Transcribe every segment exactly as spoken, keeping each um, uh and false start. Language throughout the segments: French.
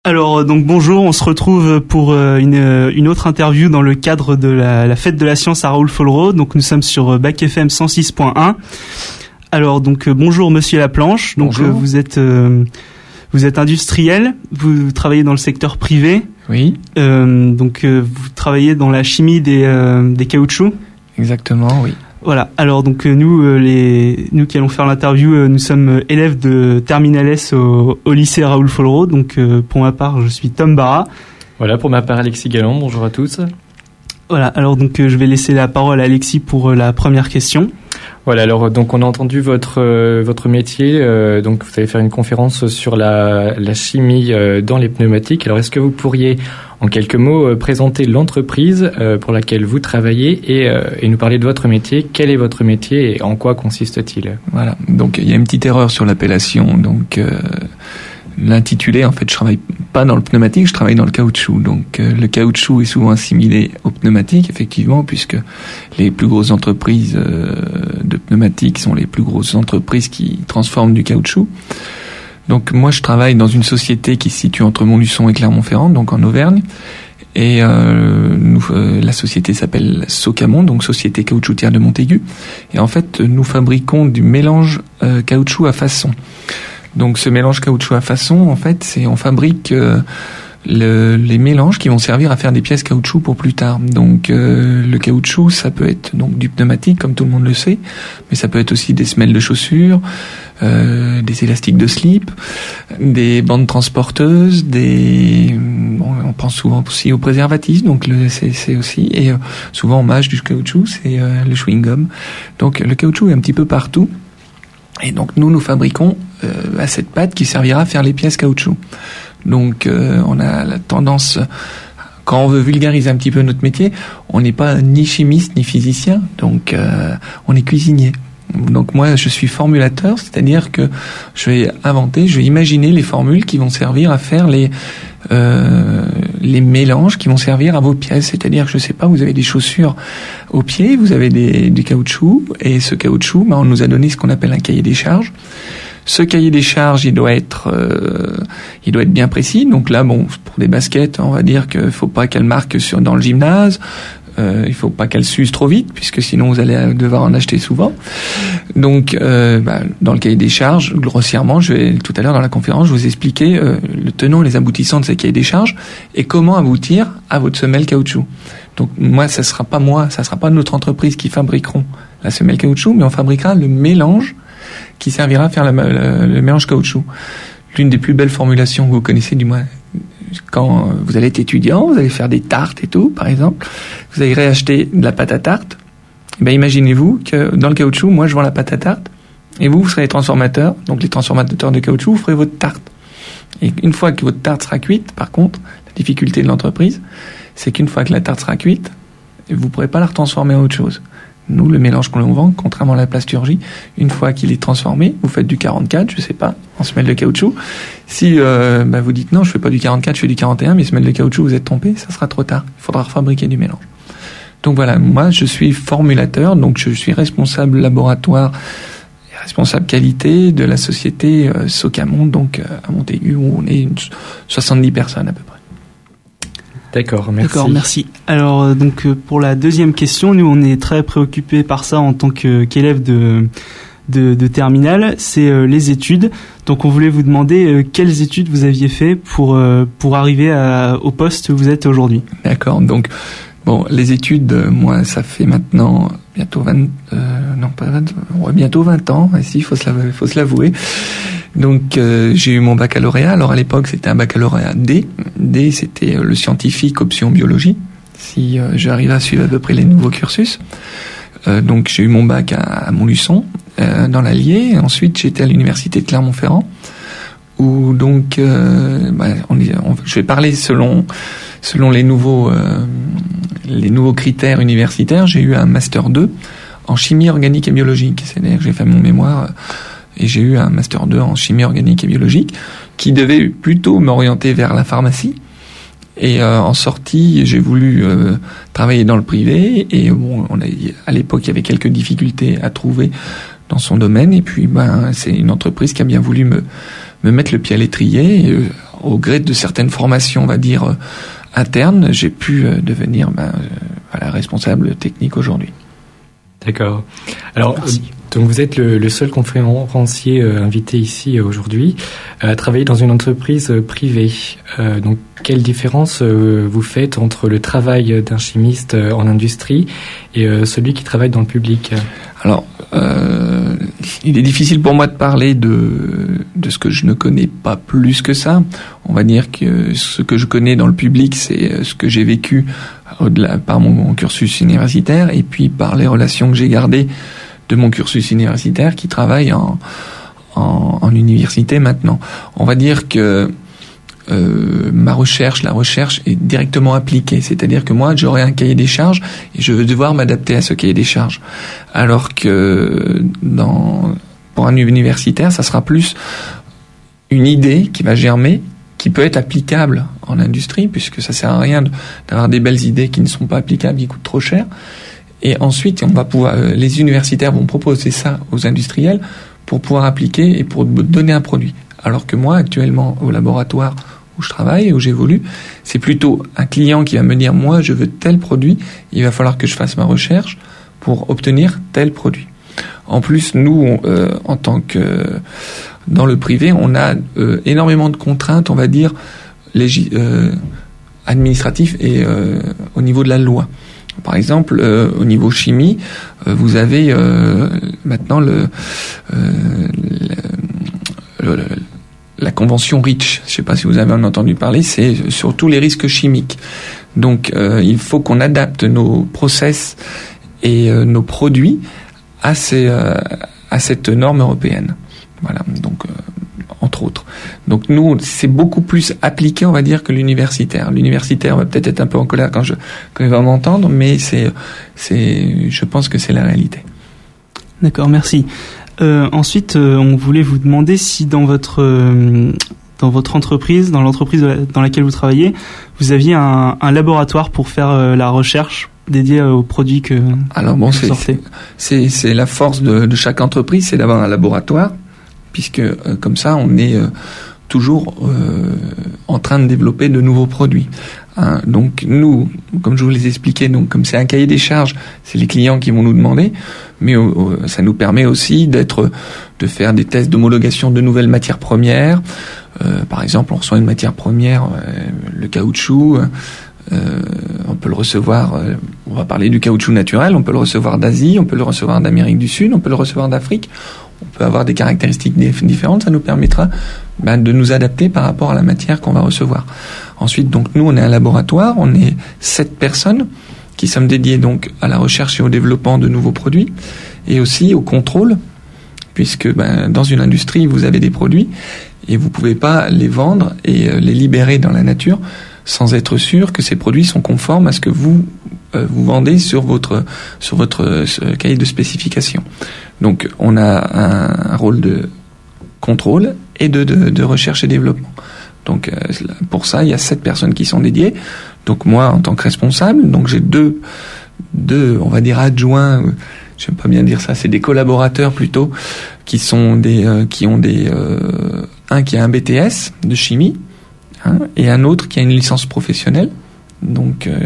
Alors donc bonjour, on se retrouve pour une, une autre interview dans le cadre de la, la fête de la science à Raoul-Follereau. Donc nous sommes sur Bac F M cent six point un. Alors donc bonjour Monsieur Laplanche. Donc bonjour. vous êtes euh, vous êtes industriel, vous travaillez dans le secteur privé. Oui. Euh, donc euh, vous travaillez dans la chimie des euh, des caoutchoucs. Exactement, oui. Voilà. Alors donc euh, nous euh, les nous qui allons faire l'interview, euh, nous sommes euh, élèves de Terminal S au, au lycée Raoul-Follereau. Donc euh, pour ma part, je suis Tom Barra. Voilà, pour ma part Alexis Galland. Bonjour à tous. Voilà. Alors donc euh, je vais laisser la parole à Alexis pour euh, la première question. Voilà, alors donc on a entendu votre euh, votre métier, euh, donc vous allez faire une conférence sur la la chimie euh, dans les pneumatiques. Alors est-ce que vous pourriez en quelques mots euh, présenter l'entreprise euh, pour laquelle vous travaillez et euh, et nous parler de votre métier? Quel est votre métier et en quoi consiste-t-il? Voilà. Donc il y a une petite erreur sur l'appellation. Donc euh, l'intitulé, en fait, je travaille pas dans le pneumatique, je travaille dans le caoutchouc. Donc euh, le caoutchouc est souvent assimilé au pneumatique, effectivement, puisque les plus grosses entreprises euh, de pneumatiques sont les plus grosses entreprises qui transforment du caoutchouc. Donc moi, je travaille dans une société qui se situe entre Montluçon et Clermont-Ferrand, donc en Auvergne. Et euh, nous, euh, la société s'appelle Socamon, donc Société Caoutchoutière de Montaigu. Et en fait, nous fabriquons du mélange euh, caoutchouc à façon. Donc ce mélange caoutchouc à façon, en fait, c'est on fabrique euh, le, les mélanges qui vont servir à faire des pièces caoutchouc pour plus tard. Donc euh, le caoutchouc, ça peut être donc du pneumatique, comme tout le monde le sait, mais ça peut être aussi des semelles de chaussures, euh, des élastiques de slip, des bandes transporteuses, des bon, on pense souvent aussi aux préservatifs, donc le, c'est, c'est aussi et euh, souvent on mâche du caoutchouc, c'est euh, le chewing gum. Donc le caoutchouc est un petit peu partout. Et donc nous, nous fabriquons euh, à cette pâte qui servira à faire les pièces caoutchouc. Donc euh, on a la tendance, quand on veut vulgariser un petit peu notre métier, on n'est pas ni chimiste ni physicien, donc euh, on est cuisinier. Donc moi, je suis formulateur, c'est-à-dire que je vais inventer, je vais imaginer les formules qui vont servir à faire les euh, les mélanges qui vont servir à vos pièces. C'est-à-dire que je sais pas, vous avez des chaussures aux pieds, vous avez des, du caoutchouc, et ce caoutchouc, bah, on nous a donné ce qu'on appelle un cahier des charges. Ce cahier des charges, il doit être, euh, il doit être bien précis. Donc là, bon, pour des baskets, on va dire qu'il faut pas qu'elles marquent sur dans le gymnase. Euh, il faut pas qu'elle s'use trop vite, puisque sinon vous allez devoir en acheter souvent. Donc, euh, bah, dans le cahier des charges, grossièrement, je vais tout à l'heure dans la conférence, je vais vous expliquer euh, le tenant et les aboutissants de ces cahiers des charges et comment aboutir à votre semelle caoutchouc. Donc, moi, ça sera pas moi, ça sera pas notre entreprise qui fabriqueront la semelle caoutchouc, mais on fabriquera le mélange qui servira à faire la, la, le mélange caoutchouc. L'une des plus belles formulations que vous connaissez, du moins, quand vous allez être étudiant, vous allez faire des tartes et tout, par exemple, vous allez réacheter de la pâte à tarte. Ben, imaginez-vous que dans le caoutchouc, moi, je vends la pâte à tarte, et vous, vous serez les transformateurs, donc les transformateurs de caoutchouc, vous ferez votre tarte. Et une fois que votre tarte sera cuite, par contre, la difficulté de l'entreprise, c'est qu'une fois que la tarte sera cuite, vous ne pourrez pas la retransformer en autre chose. Nous, le mélange qu'on vend, contrairement à la plasturgie, une fois qu'il est transformé, vous faites du quarante-quatre, je sais pas, en semelle de caoutchouc. Si euh, bah vous dites non, je fais pas du quarante-quatre, je fais du quarante et un, mais semelle de caoutchouc, vous êtes trompé, ça sera trop tard. Il faudra refabriquer du mélange. Donc voilà, moi, je suis formulateur, donc je suis responsable laboratoire, responsable qualité de la société euh, Socamon, donc euh, à Montaigu, où on est une soixante-dix personnes à peu près. D'accord, merci. D'accord, merci. Alors euh, donc euh, pour la deuxième question, nous on est très préoccupés par ça en tant que, qu'élèves de, de de terminale, c'est euh, les études. Donc on voulait vous demander euh, quelles études vous aviez fait pour euh, pour arriver à, au poste où vous êtes aujourd'hui. D'accord. Donc bon, les études, euh, moi ça fait maintenant bientôt vingt euh, non pas vingt, ouais, bientôt vingt ans, ici il faut se l'avouer, faut se l'avouer. Donc euh, j'ai eu mon baccalauréat. Alors à l'époque c'était un baccalauréat D. D c'était euh, le scientifique option biologie. Si euh, j'arrive à suivre à peu près les nouveaux cursus. Euh, donc j'ai eu mon bac à, à Montluçon euh, dans l'Allier. Ensuite j'étais à l'université de Clermont-Ferrand où donc euh, bah, on, on, je vais parler selon selon les nouveaux euh, les nouveaux critères universitaires. J'ai eu un master deux en chimie organique et biologique. C'est-à-dire que j'ai fait mon mémoire. Euh, Et j'ai eu un master deux en chimie organique et biologique qui devait plutôt m'orienter vers la pharmacie. Et euh, en sortie, j'ai voulu euh, travailler dans le privé. Et bon, on a, à l'époque, il y avait quelques difficultés à trouver dans son domaine. Et puis, ben, c'est une entreprise qui a bien voulu me me mettre le pied à l'étrier. Et, euh, au gré de certaines formations, on va dire, euh, internes, j'ai pu euh, devenir ben, euh, voilà, responsable technique aujourd'hui. D'accord. Alors, Merci. Donc vous êtes le, le seul conférencier euh, invité ici euh, aujourd'hui à travailler dans une entreprise euh, privée. Euh, donc, quelle différence euh, vous faites entre le travail d'un chimiste euh, en industrie et euh, celui qui travaille dans le public ? Alors, euh, il est difficile pour moi de parler de, de ce que je ne connais pas plus que ça. On va dire que ce que je connais dans le public, c'est ce que j'ai vécu au-delà, par mon, mon cursus universitaire et puis par les relations que j'ai gardées de mon cursus universitaire qui travaille en, en, en université maintenant. On va dire que euh, ma recherche, la recherche est directement appliquée. C'est-à-dire que moi, j'aurai un cahier des charges et je vais devoir m'adapter à ce cahier des charges. Alors que dans, pour un universitaire, ça sera plus une idée qui va germer, qui peut être applicable en industrie, puisque ça sert à rien d'avoir des belles idées qui ne sont pas applicables, qui coûtent trop cher. Et ensuite, on va pouvoir, euh, les universitaires vont proposer ça aux industriels pour pouvoir appliquer et pour donner un produit. Alors que moi, actuellement, au laboratoire où je travaille et où j'évolue, c'est plutôt un client qui va me dire, moi, je veux tel produit, il va falloir que je fasse ma recherche pour obtenir tel produit. En plus, nous, euh, en tant que dans le privé, on a euh, énormément de contraintes, on va dire, légis, euh, administratives et euh, au niveau de la loi. Par exemple, euh, au niveau chimie, euh, vous avez euh, maintenant le, euh, le, le la convention REACH. Je ne sais pas si vous avez entendu parler, c'est sur tous les risques chimiques. Donc, euh, il faut qu'on adapte nos process et euh, nos produits à ces euh, à cette norme européenne. Voilà. Donc, euh, entre autres. Donc nous, c'est beaucoup plus appliqué, on va dire, que l'universitaire. L'universitaire va peut-être être un peu en colère quand je quand il va m'entendre, mais c'est c'est, je pense que c'est la réalité. D'accord, merci. Euh, ensuite, euh, on voulait vous demander si dans votre euh, dans votre entreprise, dans l'entreprise dans laquelle vous travaillez, vous aviez un, un laboratoire pour faire euh, la recherche dédié aux produits que Alors bon, que vous c'est, sortez. C'est c'est la force de, de chaque entreprise, c'est d'avoir un laboratoire, puisque euh, comme ça, on est euh, toujours euh, en train de développer de nouveaux produits. Hein, donc nous, comme je vous l'ai expliqué, donc comme c'est un cahier des charges, c'est les clients qui vont nous demander, mais euh, ça nous permet aussi d'être, de faire des tests d'homologation de nouvelles matières premières. Euh, par exemple, on reçoit une matière première, euh, le caoutchouc. Euh, on peut le recevoir, euh, on va parler du caoutchouc naturel, on peut le recevoir d'Asie, on peut le recevoir d'Amérique du Sud, on peut le recevoir d'Afrique. On peut avoir des caractéristiques différentes, ça nous permettra ben, de nous adapter par rapport à la matière qu'on va recevoir. Ensuite, donc nous, on est un laboratoire, on est sept personnes qui sommes dédiées donc à la recherche et au développement de nouveaux produits et aussi au contrôle, puisque ben, dans une industrie, vous avez des produits et vous pouvez pas les vendre et euh, les libérer dans la nature sans être sûr que ces produits sont conformes à ce que vous euh, vous vendez sur votre sur votre euh, cahier de spécification. Donc, on a un, un rôle de contrôle et de, de, de recherche et développement. Donc, euh, pour ça, il y a sept personnes qui sont dédiées. Donc, moi, en tant que responsable, donc j'ai deux, deux, on va dire adjoints. Euh, j'aime pas bien dire ça, c'est des collaborateurs plutôt, qui sont des, euh, qui ont des, euh, un qui a un B T S de chimie, hein, et un autre qui a une licence professionnelle, donc euh,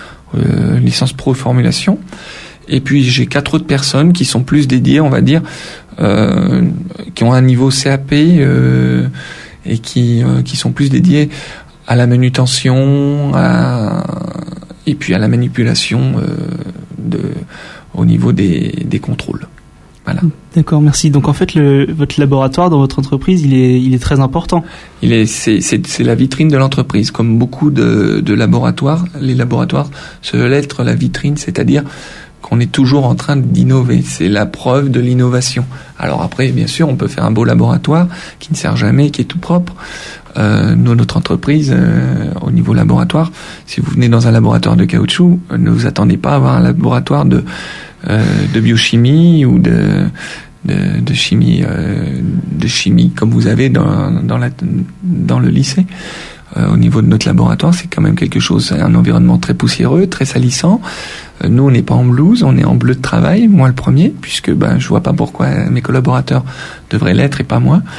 euh, licence pro formulation. Et puis j'ai quatre autres personnes qui sont plus dédiées, on va dire, euh, qui ont un niveau C A P euh, et qui euh, qui sont plus dédiées à la manutention, à, et puis à la manipulation euh, de au niveau des des contrôles. Voilà. D'accord, merci. Donc en fait, le, votre laboratoire dans votre entreprise, il est il est très important. Il est c'est c'est c'est la vitrine de l'entreprise. Comme beaucoup de de laboratoires, les laboratoires se veulent être la vitrine, c'est-à-dire qu'on est toujours en train d'innover. C'est la preuve de l'innovation. Alors après, bien sûr, on peut faire un beau laboratoire qui ne sert jamais, qui est tout propre. Euh, nous, notre entreprise, euh, au niveau laboratoire, si vous venez dans un laboratoire de caoutchouc, ne vous attendez pas à avoir un laboratoire de euh, de biochimie ou de de, de chimie euh, de chimie comme vous avez dans dans la dans le lycée. Euh, au niveau de notre laboratoire, c'est quand même quelque chose, c'est un environnement très poussiéreux, très salissant. Euh, nous, on n'est pas en blouse, on est en bleu de travail, moi le premier, puisque ben je vois pas pourquoi mes collaborateurs devraient l'être et pas moi.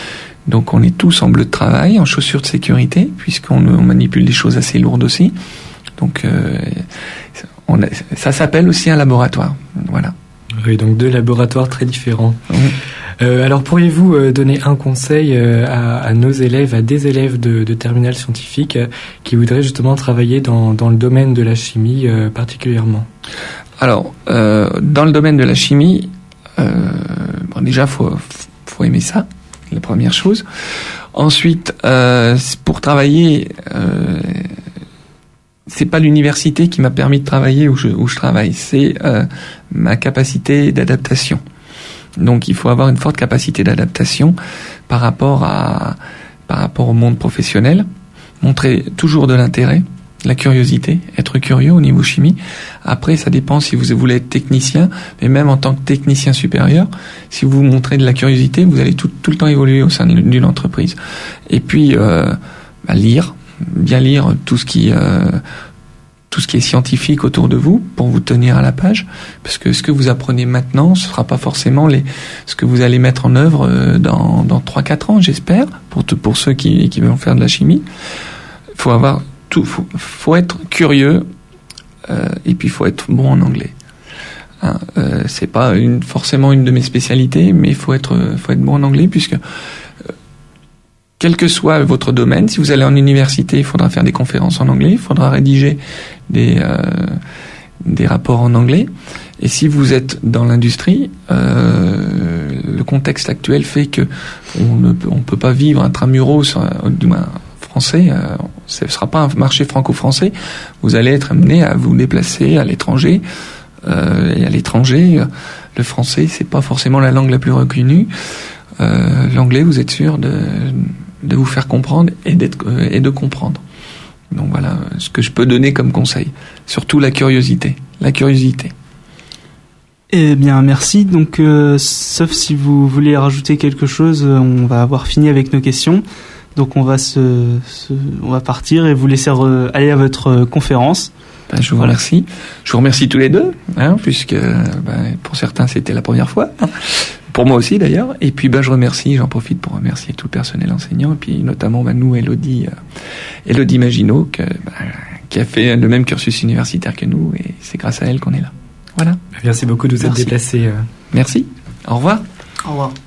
Donc on est tous en bleu de travail, en chaussures de sécurité, puisqu'on on manipule des choses assez lourdes aussi. Donc euh, on a, ça s'appelle aussi un laboratoire. Voilà. Oui, donc deux laboratoires très différents. Oui. Euh, alors pourriez-vous euh, donner un conseil euh, à, à nos élèves, à des élèves de, de terminale scientifique euh, qui voudraient justement travailler dans, dans le domaine de la chimie euh, particulièrement? Alors, euh, dans le domaine de la chimie, euh, bon, déjà faut faut aimer ça, la première chose. Ensuite, euh, pour travailler, euh, c'est pas l'université qui m'a permis de travailler où je où je travaille, c'est euh, ma capacité d'adaptation. Donc il faut avoir une forte capacité d'adaptation par rapport à par rapport au monde professionnel, montrer toujours de l'intérêt, de la curiosité, être curieux au niveau chimie. Après, ça dépend si vous voulez être technicien, mais même en tant que technicien supérieur, si vous montrez de la curiosité, vous allez tout, tout le temps évoluer au sein d'une entreprise. Et puis euh, bah, lire, bien lire tout ce qui euh, tout ce qui est scientifique autour de vous pour vous tenir à la page, parce que ce que vous apprenez maintenant, ce sera pas forcément les ce que vous allez mettre en œuvre dans dans trois quatre ans, j'espère, pour pour ceux qui qui veulent faire de la chimie. Il faut avoir tout faut, faut être curieux euh, et puis il faut être bon en anglais. Hein, euh, c'est pas une forcément une de mes spécialités, mais il faut être faut être bon en anglais, puisque quel que soit votre domaine, si vous allez en université, il faudra faire des conférences en anglais, il faudra rédiger des euh, des rapports en anglais. Et si vous êtes dans l'industrie, euh, le contexte actuel fait que on ne peut, on peut pas vivre intramuros, du moins français. Euh, ce ne sera pas un marché franco-français. Vous allez être amené à vous déplacer à l'étranger. Euh, et à l'étranger, le français, c'est pas forcément la langue la plus reconnue. Euh, l'anglais, vous êtes sûr de de vous faire comprendre et d'être euh, et de comprendre. Donc voilà ce que je peux donner comme conseil. Surtout la curiosité, la curiosité. Eh bien, merci. Donc, euh, sauf si vous voulez rajouter quelque chose, on va avoir fini avec nos questions. Donc, on va se, se on va partir et vous laisser re, aller à votre conférence. Ben, je vous voilà. remercie. Je vous remercie tous les deux, hein, puisque ben, pour certains c'était la première fois. Pour moi aussi d'ailleurs. Et puis ben, je remercie, j'en profite pour remercier tout le personnel enseignant, et puis notamment ben, nous, Elodie, euh, Elodie Maginot, que, ben, qui a fait le même cursus universitaire que nous, et c'est grâce à elle qu'on est là. Voilà. Merci beaucoup de vous être déplacé. Euh... Merci. Au revoir. Au revoir.